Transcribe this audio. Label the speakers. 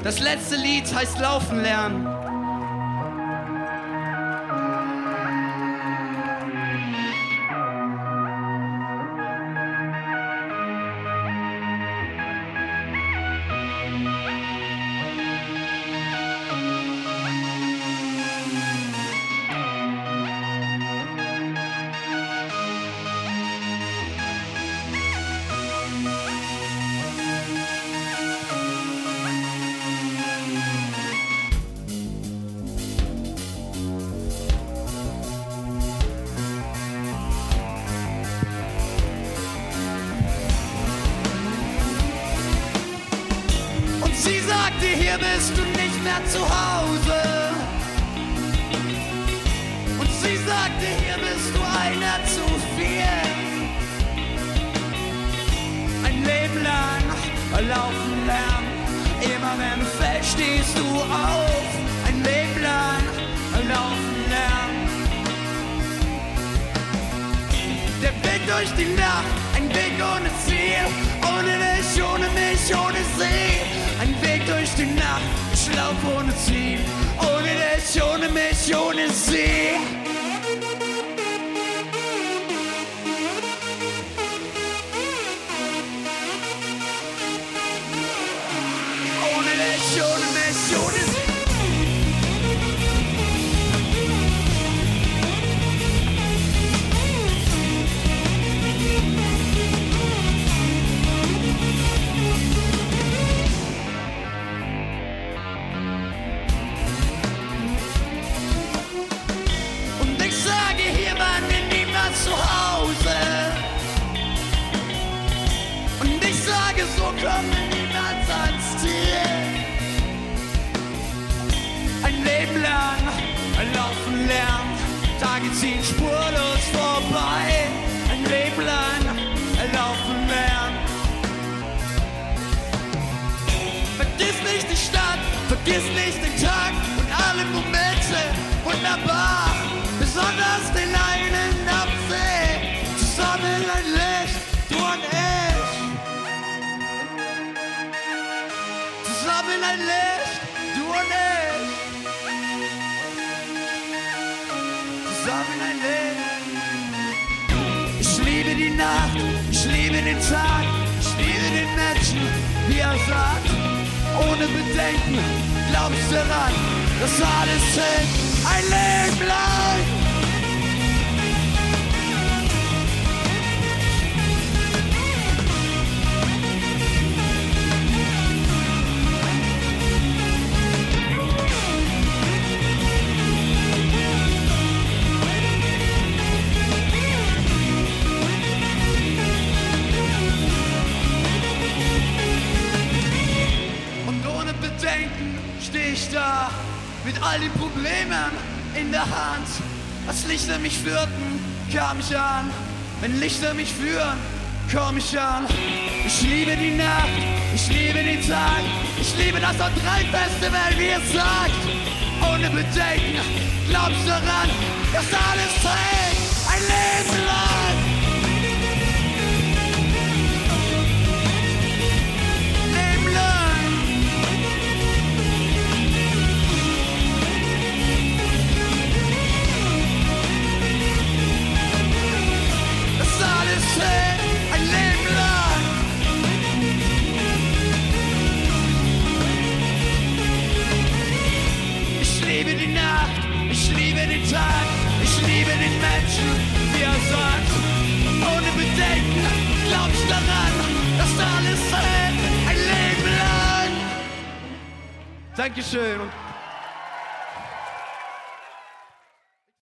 Speaker 1: Das letzte Lied heißt Laufen lernen.
Speaker 2: Sie sagte, hier bist du nicht mehr zu Hause. Und sie sagte, hier bist du einer zu viel. Ein Leben lang laufen lernen. Immer wenn du fällst, stehst du auf. Ein Leben lang laufen lernen. Der Weg durch die Nacht, ein Weg ohne Ziel. Ohne dich, ohne mich, ohne sie. Ein Weg durch die Nacht, ich lauf ohne Ziel. Ohne dich, ohne mich, ohne sie. Ohne dich, ohne mich, ohne sie. Zu Hause. Und ich sage, so kommen wir niemals ans Ziel. Ein Leben lang laufen lernen, Tage ziehen spurlos vorbei. Ein Leben lang laufen lernen. Vergiss nicht die Stadt, vergiss nicht den Tag und alle Momente, wunderbar, besonders den einen Absehen. Zusammen ein Licht, du und ich. Zusammen ein Licht, du und ich. Zusammen ein Licht. Ich liebe die Nacht, ich liebe den Tag, ich liebe den Menschen, wie er sagt. Ohne Bedenken, glaubst daran, dass alles hält, ein Leben lang. Steh ich da mit all den Problemen in der Hand. Als Lichter mich führten, kam ich an. Wenn Lichter mich führen, komm ich an. Ich liebe die Nacht, ich liebe den Tag. Ich liebe das O3-Festival, wie es sagt. Ohne Bedenken, glaubst daran, dass alles trägt, ein Leben lang. Leben lang. Alles hält, ein Leben lang. Ich liebe die Nacht, ich liebe den Tag, ich liebe den Menschen, wie er sagt. Ohne Bedenken glaub ich daran, dass alles hält, ein Leben lang.
Speaker 1: Dankeschön.